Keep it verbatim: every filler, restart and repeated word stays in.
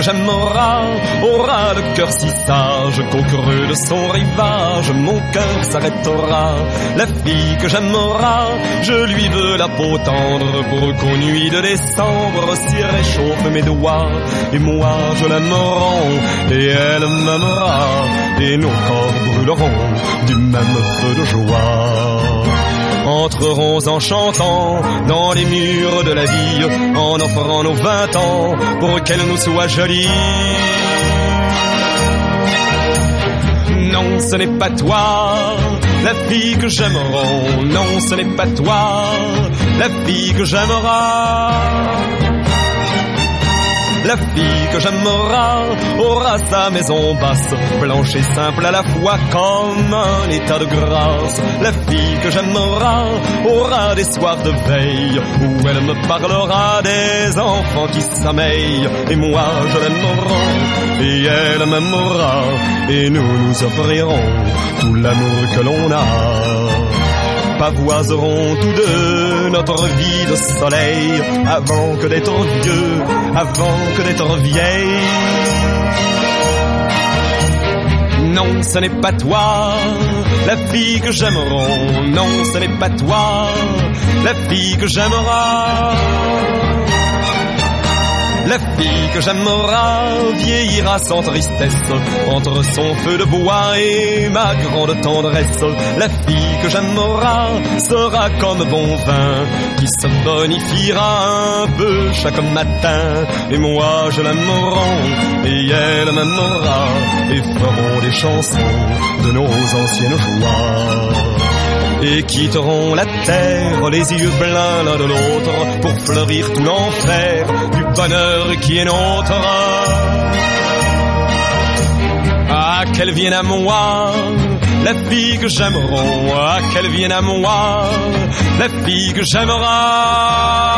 j'aimera aura le cœur si sage qu'au creux de son rivage mon cœur s'arrêtera. La fille que j'aimera, je lui veux la peau tendre pour qu'aux nuits de décembre s'y réchauffe mes doigts. Et moi je l'aimerai et elle m'aimera et nos corps brûleront du même feu de joie. Entrerons en chantant dans les murs de la vie, en offrant nos vingt ans pour qu'elle nous soit jolie. Non, ce n'est pas toi, la fille que j'aimerai. Non, ce n'est pas toi, la fille que j'aimerai. La fille que j'aimera aura sa maison basse, blanche et simple à la fois comme un état de grâce. La fille que j'aimera aura des soirs de veille où elle me parlera des enfants qui sommeillent. Et moi je l'aimerai et elle m'aimera et nous nous offrirons tout l'amour que l'on a. Pavoiserons tous deux notre vie de soleil avant que d'être vieux, avant que d'être vieille. Non, ce n'est pas toi, la fille que j'aimerai. Non, ce n'est pas toi, la fille que j'aimerai. La fille que j'aimera vieillira sans tristesse entre son feu de bois et ma grande tendresse. La fille que j'aimera sera comme bon vin qui se bonifiera un peu chaque matin. Et moi je l'aimerai et elle m'aimera et ferons des chansons de nos anciennes joies. Et quitteront la terre, les yeux pleins l'un de l'autre, pour fleurir tout l'enfer du bonheur qui est nôtre. Ah, qu'elle vienne à moi, la fille que j'aimerai. Ah, qu'elle vienne à moi, la fille que j'aimerai.